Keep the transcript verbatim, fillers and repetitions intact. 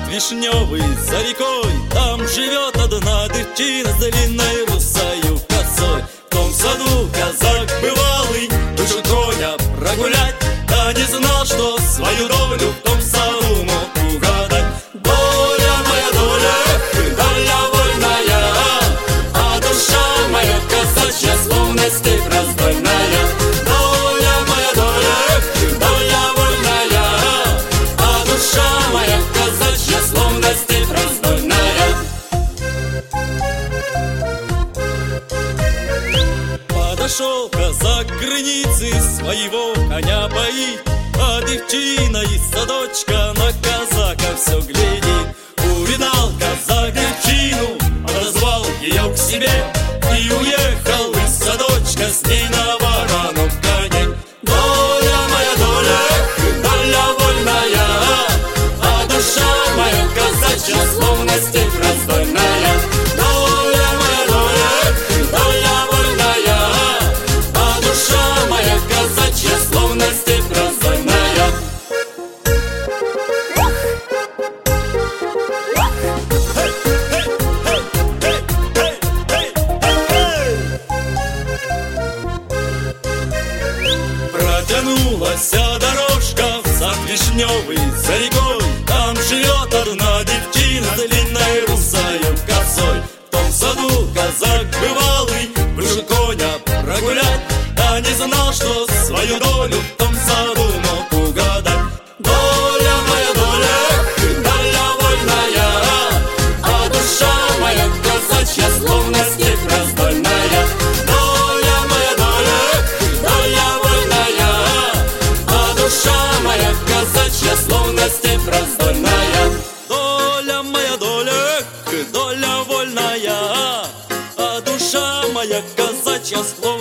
вишневый за рекой. Там живет одна девчина с длинной русою косой. В том саду казак бывалый вышел коня прогулять, да не знал, что свою долю в том саду мог угадать. Доля моя, доля, доля вольная, а душа моя казачья, словно степь раздольная. Доля моя, доля, доля вольная, а душа моя казачья, словно степь раздольная. Подошел казак к границе, своего коня боит, а девчина из садочка на казака все глядит. Увидал казак девчину, подозвал ее к себе и уехал из садочка с ней на вороном коне. Доля моя, доля, доля вольная, а душа моя казачья, словно степь раздольная. Доля моя, доля, доля вольная, а душа моя казачья, словно степь раздольная. Протянулась дорожка в сад вишневый за рекой. Там живет одна девчина с длинной русою косой. В том саду казак бывалый вышел коня прогулять, да не знал, что свою долю в том саду мог угадать. Доля моя, доля, доля вольная, а душа моя казачья, словно степь раздольная. Доля моя, доля, доля вольная, а душа моя казачья, словно степь раздольная. Доля моя, доля, доля вольная, а душа моя казачья, словно